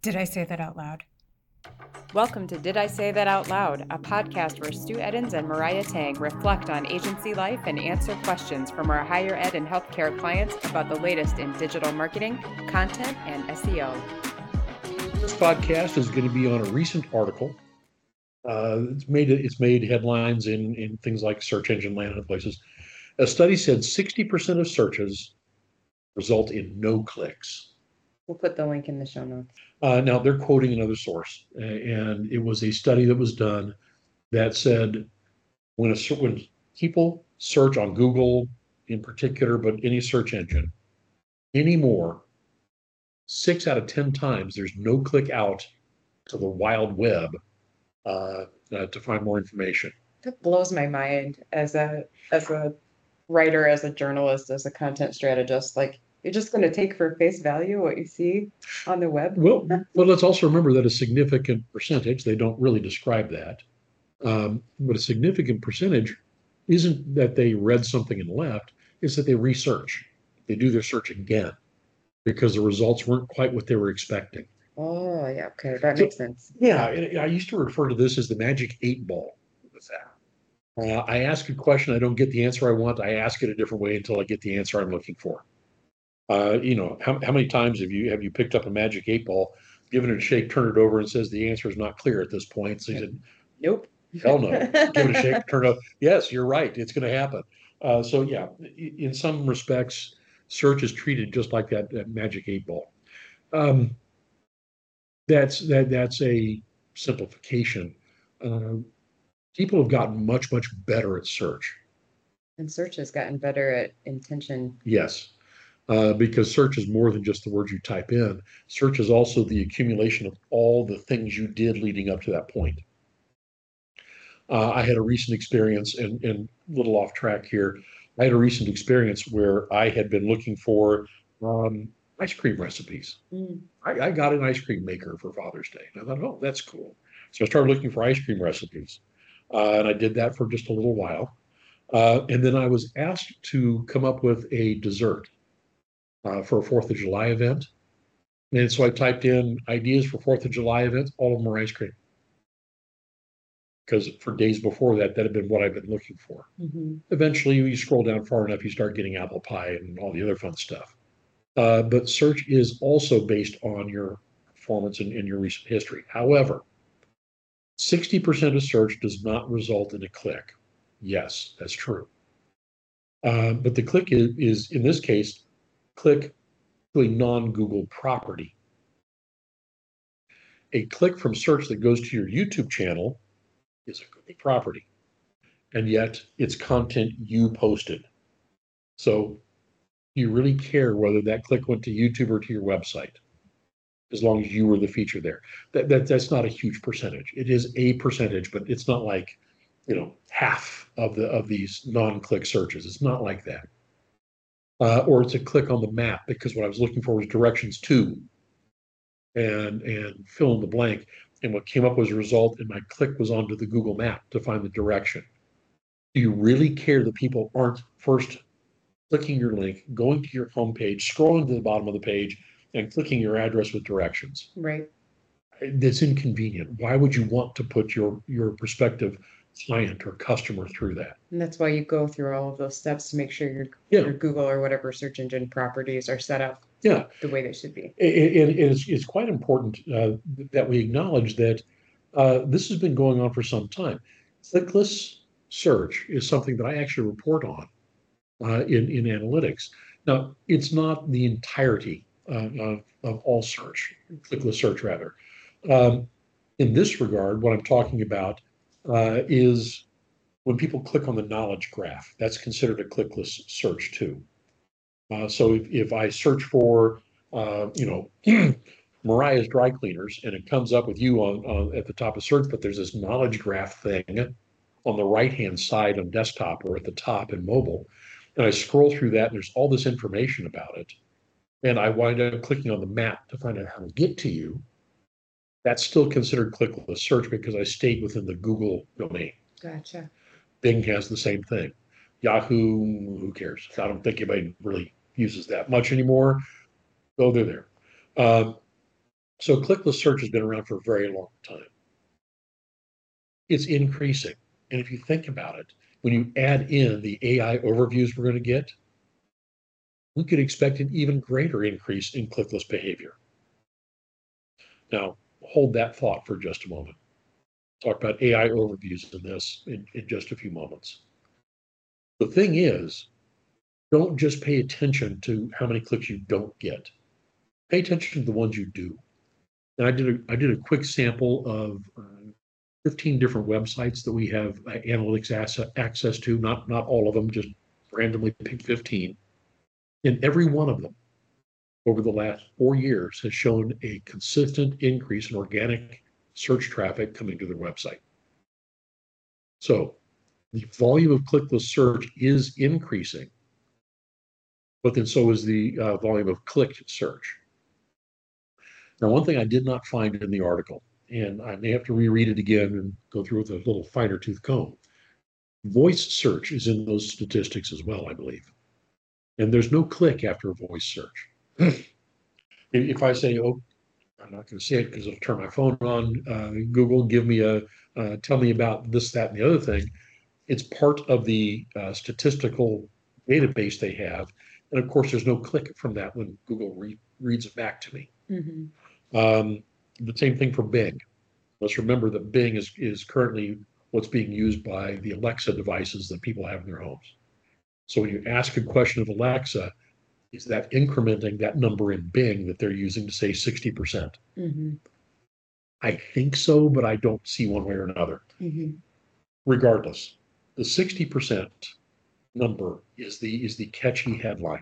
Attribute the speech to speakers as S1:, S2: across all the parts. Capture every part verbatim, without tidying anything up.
S1: Did I say that out loud?
S2: Welcome to Did I Say That Out Loud, a podcast where Stu Eddins and Mariah Tang reflect on agency life and answer questions from our higher ed and healthcare clients about the latest in digital marketing, content, and S E O.
S3: This podcast is going to be on a recent article. Uh, it's made it's made headlines in, in things like Search Engine Land and places. A study said sixty percent of searches result in no clicks.
S2: We'll put the link in the show notes.
S3: Uh, now, they're quoting another source, and it was a study that was done that said when, a, when people search on Google in particular, but any search engine anymore, six out of ten times there's no click out to the wild web uh, uh, to find more information.
S2: That blows my mind as a as a writer, as a journalist, as a content strategist. Like, you're just going to take for face value what you see on the web?
S3: Well, well, let's also remember that a significant percentage, they don't really describe that, um, but a significant percentage isn't that they read something and left, it's that they research. They do their search again because the results weren't quite what they were expecting.
S2: Oh, yeah. Okay. That
S3: So,
S2: makes sense.
S3: Yeah, I I used to refer to this as the magic eight ball. What's that? Uh, I ask a question, I don't get the answer I want. I ask it a different way until I get the answer I'm looking for. Uh, you know, how, how many times have you have you picked up a magic eight ball, given it a shake, turn it over, and says the answer is not clear at this point? So you said,
S2: Nope.
S3: hell no. Give it a shake, turn it over. Yes, you're right. It's going to happen. Uh, so yeah, in some respects, search is treated just like that, that magic eight ball. Um, that's that that's a simplification. Uh, people have gotten much much better at search.
S2: And search has gotten better at intention.
S3: Yes. Uh, because search is more than just the words you type in. Search is also the accumulation of all the things you did leading up to that point. Uh, I had a recent experience, and, and a little off track here. I had a recent experience where I had been looking for um, ice cream recipes.
S2: Mm.
S3: I, I got an ice cream maker for Father's Day. And I thought, oh, that's cool. So I started looking for ice cream recipes. Uh, and I did that for just a little while. Uh, and then I was asked to come up with a dessert. Uh, for a Fourth of July event. And so I typed in ideas for Fourth of July events, all of them were ice cream. Because for days before that, that had been what I've been looking for.
S2: Mm-hmm.
S3: Eventually, you scroll down far enough, you start getting apple pie and all the other fun stuff. Uh, but search is also based on your performance and, and your recent history. However, sixty percent of search does not result in a click. Yes, that's true. Uh, but the click is, is, in this case, click to a non-Google property. A click from search that goes to your YouTube channel is a Google property, and yet it's content you posted. So you really care whether that click went to YouTube or to your website, as long as you were the feature there. That, that that's not a huge percentage. It is a percentage, but it's not like, you know, half of the of these non-click searches. It's not like that. Uh, or it's a click on the map because what I was looking for was directions to, and and fill in the blank. And what came up was a result, and my click was onto the Google map to find the direction. Do you really care that people aren't first clicking your link, going to your homepage, scrolling to the bottom of the page, and clicking your address with directions?
S2: Right.
S3: That's inconvenient. Why would you want to put your your prospective client or customer through that?
S2: And that's why you go through all of those steps to make sure your,
S3: Yeah.
S2: your Google or whatever search engine properties are set up
S3: Yeah.
S2: the way they should be.
S3: It, it, it's, it's quite important uh, that we acknowledge that uh, this has been going on for some time. Clickless search is something that I actually report on uh, in, in analytics. Now, it's not the entirety uh, of, of all search, clickless search rather. Um, in this regard, what I'm talking about uh, is when people click on the knowledge graph, that's considered a clickless search too. Uh, so if, if I search for, uh, you know, Mariah's dry cleaners, and it comes up with you on, on at the top of search, but there's this knowledge graph thing on the right-hand side on desktop or at the top in mobile, and I scroll through that, and there's all this information about it, and I wind up clicking on the map to find out how to get to you. That's still considered clickless search because I stayed within the Google domain.
S2: Gotcha.
S3: Bing has the same thing. Yahoo, who cares? I don't think anybody really uses that much anymore. Go they're there. Uh, So clickless search has been around for a very long time. It's increasing. And if you think about it, when you add in the A I overviews we're going to get, we could expect an even greater increase in clickless behavior. Now, hold that thought for just a moment. Talk about A I overviews in this in, in just a few moments. The thing is, don't just pay attention to how many clicks you don't get. Pay attention to the ones you do. And I did a, I did a quick sample of uh, fifteen different websites that we have uh, analytics asset, access to, not, not all of them, just randomly pick fifteen. And every one of them over the last four years has shown a consistent increase in organic search traffic coming to their website. So the volume of clickless search is increasing, but then so is the uh, volume of clicked search. Now, one thing I did not find in the article, and I may have to reread it again and go through with a little finer tooth comb, voice search is in those statistics as well, I believe. And there's no click after a voice search. If I say, oh, I'm not going to say it because it'll turn my phone on, uh, Google, give me a, uh, tell me about this, that, and the other thing. It's part of the uh, statistical database they have. And of course, there's no click from that when Google re- reads it back to me. Mm-hmm. Um, the same thing for Bing. Let's remember that Bing is, is currently what's being used by the Alexa devices that people have in their homes. So when you ask a question of Alexa, is that incrementing that number in Bing that they're using to say sixty percent? Mm-hmm. I think so, but I don't see one way or another. Mm-hmm. Regardless, the sixty percent number is the is the catchy headline.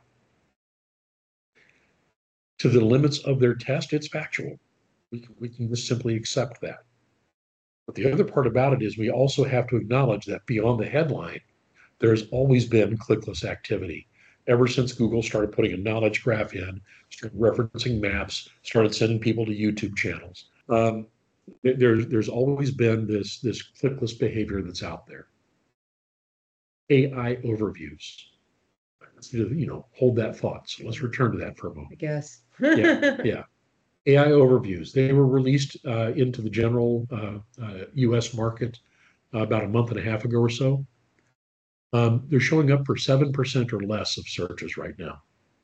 S3: To the limits of their test, it's factual. We can, we can just simply accept that. But the other part about it is we also have to acknowledge that beyond the headline, there's always been clickless activity. Ever since Google started putting a knowledge graph in, started referencing maps, started sending people to YouTube channels. Um, there's there's always been this this clickless behavior that's out there. A I overviews. You know, hold that thought. So let's return to that for a moment.
S2: I guess.
S3: yeah, yeah. A I overviews. They were released uh, into the general uh, uh, U S market uh, about a month and a half ago or so. Um, they're showing up for seven percent or less of searches right now.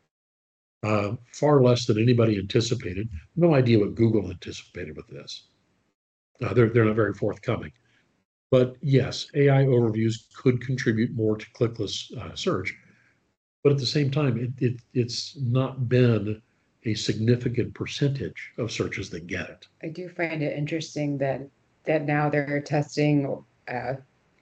S3: Uh, far less than anybody anticipated. No idea what Google anticipated with this. Uh, they're, they're not very forthcoming. But yes, A I overviews could contribute more to clickless uh, search. But at the same time, it, it, it's not been a significant percentage of searches that get it.
S2: I do find it interesting that that now they're testing uh,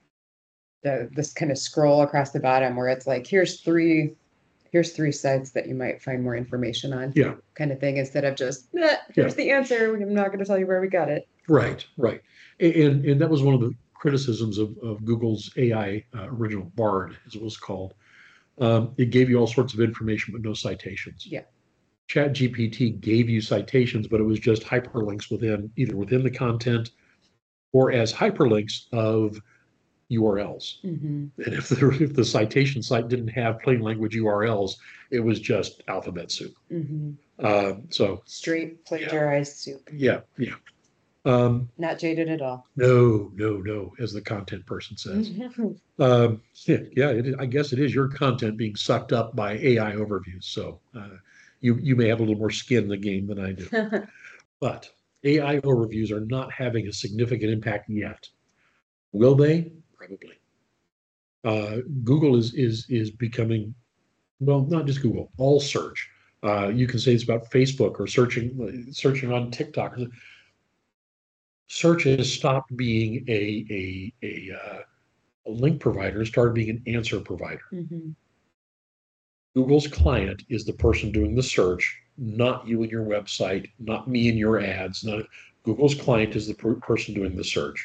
S2: the this kind of scroll across the bottom where it's like, here's three here's three sites that you might find more information on.
S3: Yeah.
S2: Kind of thing, instead of just, eh, here's yeah. the answer. I'm not going to tell you where we got it.
S3: Right, right. And and that was one of the criticisms of, of Google's A I uh, original Bard, as it was called. Um, it gave you all sorts of information, but no citations.
S2: Yeah.
S3: ChatGPT gave you citations, but it was just hyperlinks within either within the content or as hyperlinks of U R Ls. Mm-hmm. And if the, if the citation site didn't have plain language U R Ls, it was just alphabet soup. Mm-hmm. Uh, so
S2: straight plagiarized yeah. soup.
S3: Yeah, yeah. Um,
S2: Not jaded at all.
S3: No, no, no, as the content person says. um, yeah, yeah it is, I guess it is your content being sucked up by A I overviews. So uh, you you may have a little more skin in the game than I do. But A I overviews are not having a significant impact yet. Will they? Probably. Uh, Google is is is becoming, well, not just Google, all search. Uh, you can say it's about Facebook or searching searching on TikTok. Search has stopped being a a a, uh, a link provider and started being an answer provider. Mm-hmm. Google's client is the person doing the search, not you and your website, not me and your ads. Not Google's client is the per- person doing the search.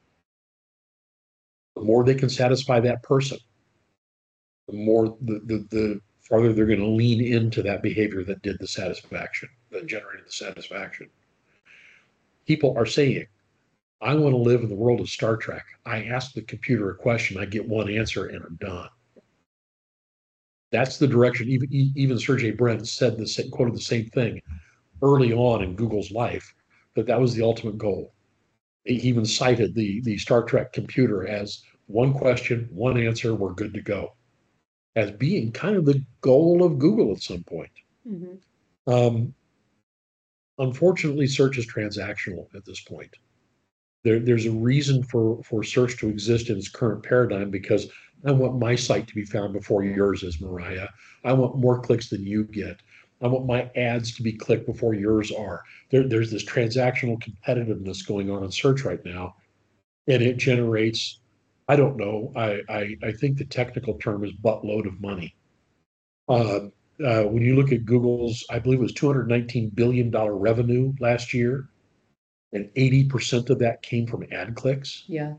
S3: The more they can satisfy that person, the more the the, the farther they're going to lean into that behavior that did the satisfaction, that generated the satisfaction. People are saying, I want to live in the world of Star Trek. I ask the computer a question, I get one answer, and I'm done. That's the direction. Even even Sergey Brin said the same, quoted the same thing early on in Google's life that that was the ultimate goal. He even cited the, the Star Trek computer as one question, one answer, we're good to go, as being kind of the goal of Google at some point. Mm-hmm. Um, unfortunately, search is transactional at this point. There, there's a reason for, for search to exist in its current paradigm, because I want my site to be found before yours is, Mariah. I want more clicks than you get. I want my ads to be clicked before yours are. There, there's this transactional competitiveness going on in search right now, and it generates, I don't know, I, I, I think the technical term is buttload of money. Uh, uh, when you look at Google's, I believe it was two hundred nineteen billion dollars revenue last year, and eighty percent of that came from ad clicks.
S2: Yeah.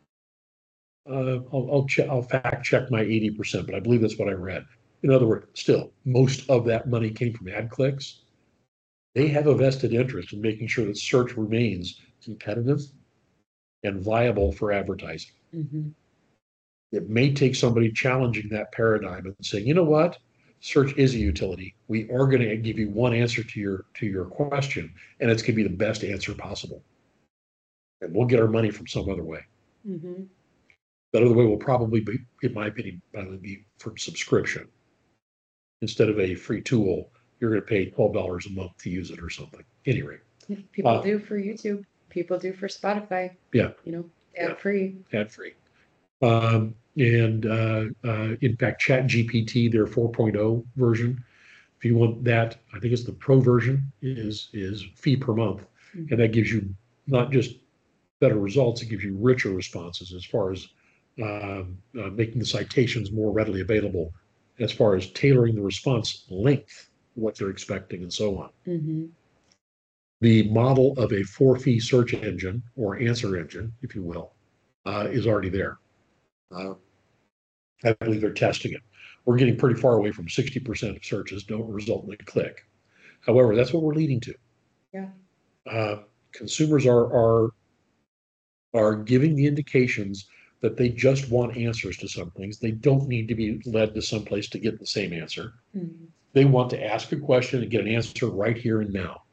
S3: Uh, I'll, I'll, check, I'll fact check my eighty percent, but I believe that's what I read. In other words, still, most of that money came from ad clicks. They have a vested interest in making sure that search remains competitive and viable for advertising. Mm-hmm. It may take somebody challenging that paradigm and saying, you know what, search is a utility. We are going to give you one answer to your to your question, and it's going to be the best answer possible. And we'll get our money from some other way. Mm-hmm. That other way will probably be, in my opinion, probably be from subscription. Instead of a free tool, you're going to pay twelve dollars a month to use it or something. Anyway.
S2: People uh, do for YouTube. People do for Spotify.
S3: Yeah.
S2: You know, ad yeah. free.
S3: Ad free. Um, and uh, uh, in fact, ChatGPT, their four point oh version, if you want that, I think it's the pro version, is is fee per month. Mm-hmm. And that gives you not just better results, it gives you richer responses as far as um, uh, making the citations more readily available, as far as tailoring the response length, what they're expecting, and so on. Mm-hmm. The model of a for-fee search engine, or answer engine, if you will, uh, is already there. Uh, I believe they're testing it. We're getting pretty far away from sixty percent of searches don't result in a click. However, that's what we're leading to.
S2: Yeah.
S3: Uh, consumers are are are giving the indications that they just want answers to some things. They don't need to be led to someplace to get the same answer. Mm-hmm. They want to ask a question and get an answer right here and now.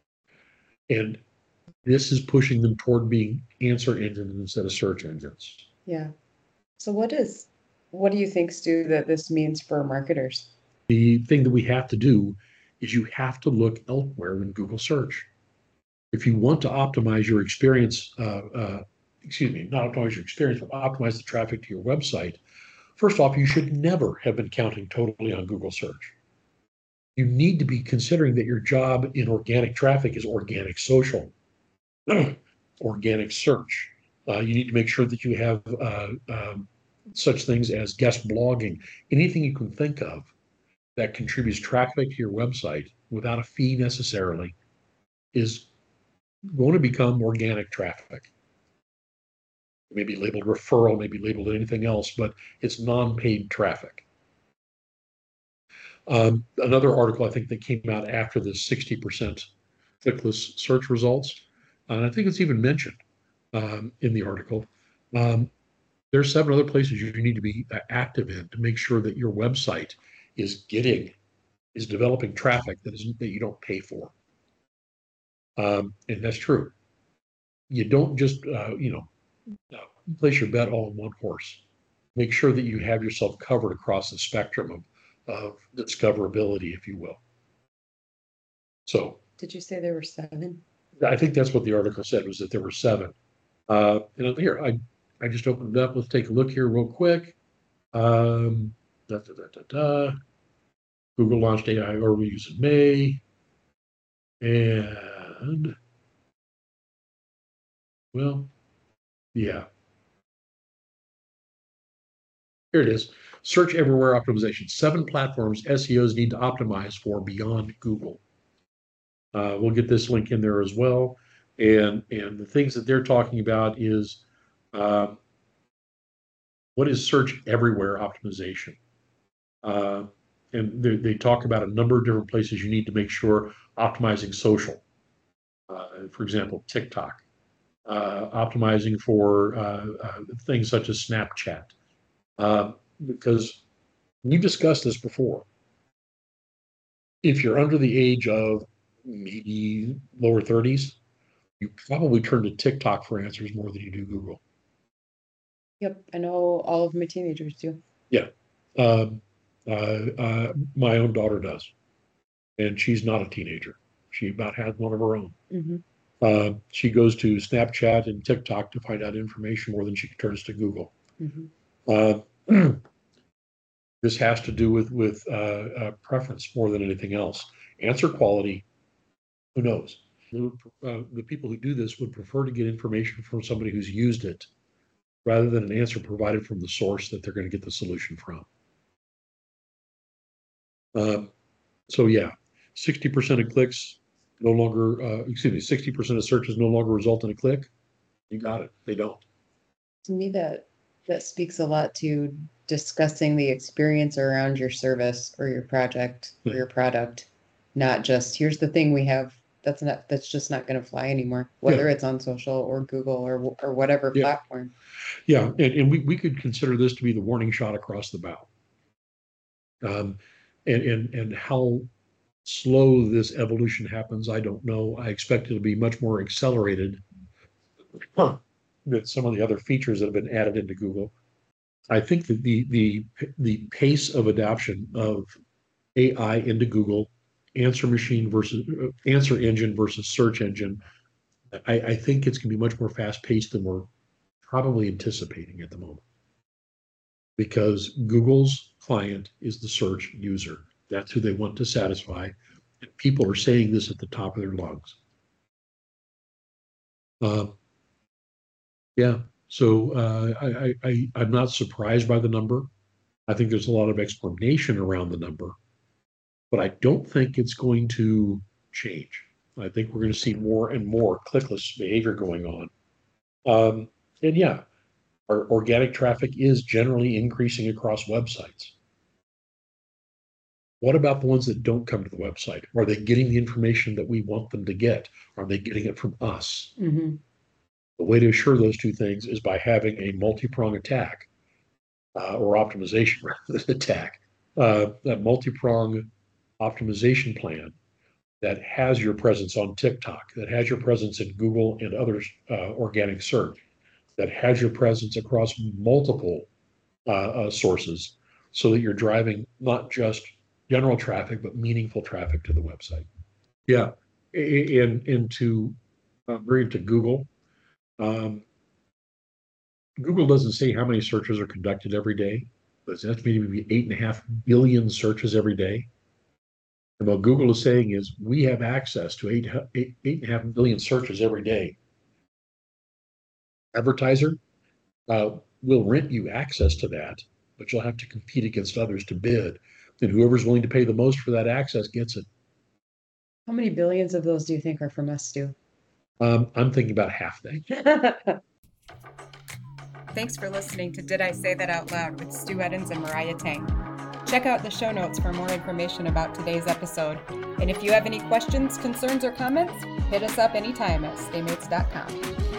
S3: And this is pushing them toward being answer engines instead of search engines.
S2: Yeah. So what is, what do you think, Stu, that this means for marketers?
S3: The thing that we have to do is you have to look elsewhere in Google search. If you want to optimize your experience, uh, uh, excuse me, not optimize your experience, but optimize the traffic to your website, first off, you should never have been counting totally on Google search. You need to be considering that your job in organic traffic is organic social, organic search. Uh, you need to make sure that you have uh, um, such things as guest blogging, anything you can think of that contributes traffic to your website without a fee necessarily is going to become organic traffic. It may be labeled referral, may be labeled anything else, but it's non-paid traffic. Um, another article I think that came out after the sixty percent clickless search results, and I think it's even mentioned um, in the article, um, there's seven other places you need to be active in to make sure that your website is getting, is developing traffic that is that you don't pay for. Um, and that's true. You don't just, uh, you know, uh, place your bet all in one horse. Make sure that you have yourself covered across the spectrum of, of discoverability, if you will. So.
S2: Did you say there were seven?
S3: I think that's what the article said, was that there were seven. Uh, and here, I, I just opened it up. Let's take a look here real quick. Um, da, da, da, da, da. Google launched A I overviews in May. And, well, yeah. Here it is. Search everywhere optimization. Seven platforms S E Os need to optimize for beyond Google. Uh, we'll get this link in there as well. And, and the things that they're talking about is uh, what is search everywhere optimization? Uh, and they, they talk about a number of different places you need to make sure optimizing social. Uh, for example, TikTok, uh, optimizing for uh, uh, things such as Snapchat. Uh, because we've discussed this before. If you're under the age of maybe lower thirties, you probably turn to TikTok for answers more than you do Google.
S2: Yep, I know all of my teenagers do.
S3: Yeah. Um, uh, uh, my own daughter does. And she's not a teenager. She about has one of her own.
S2: Mm-hmm.
S3: Uh, she goes to Snapchat and TikTok to find out information more than she turns to Google.
S2: Mm-hmm.
S3: Uh, this has to do with with uh, uh, preference more than anything else. Answer quality, who knows? Uh, the people who do this would prefer to get information from somebody who's used it rather than an answer provided from the source that they're going to get the solution from. Um, so yeah, sixty percent of clicks no longer, uh, excuse me, sixty percent of searches no longer result in a click. You got it. They don't.
S2: To me, that that speaks a lot to discussing the experience around your service or your project or your product, not just here's the thing we have. That's not. That's just not going to fly anymore. Whether yeah. it's on social or Google or or whatever
S3: yeah.
S2: platform.
S3: Yeah, and, and we, we could consider this to be the warning shot across the bow. Um, and and and how slow this evolution happens, I don't know. I expect it'll be much more accelerated huh, than some of the other features that have been added into Google. I think that the the the pace of adoption of A I into Google, answer machine versus uh, answer engine versus search engine, I, I think it's going to be much more fast paced than we're probably anticipating at the moment. Because Google's client is the search user. That's who they want to satisfy. And people are saying this at the top of their lungs. Um, yeah, so uh, I, I, I'm not surprised by the number. I think there's a lot of explanation around the number, but I don't think it's going to change. I think we're going to see more and more clickless behavior going on. Um, and yeah, our organic traffic is generally increasing across websites. What about the ones that don't come to the website? Are they getting the information that we want them to get? Are they getting it from us?
S2: Mm-hmm.
S3: The way to assure those two things is by having a multi-prong attack uh, or optimization rather than attack. Uh, that multi-prong optimization plan that has your presence on TikTok, that has your presence in Google and other uh, organic search, that has your presence across multiple uh, uh, sources so that you're driving not just general traffic, but meaningful traffic to the website. Yeah, and, and to uh, bring it to Google, um, Google doesn't say how many searches are conducted every day, but it's estimated to be eight and a half billion searches every day. And what Google is saying is we have access to eight, eight, eight and a half billion searches every day. Advertiser uh, will rent you access to that, but you'll have to compete against others to bid. And whoever's willing to pay the most for that access gets it.
S2: How many billions of those do you think are from us, Stu?
S3: Um, I'm thinking about half that.
S2: Thanks for listening to Did I Say That Out Loud with Stu Edens and Mariah Tang. Check out the show notes for more information about today's episode. And if you have any questions, concerns, or comments, hit us up anytime at staymates dot com.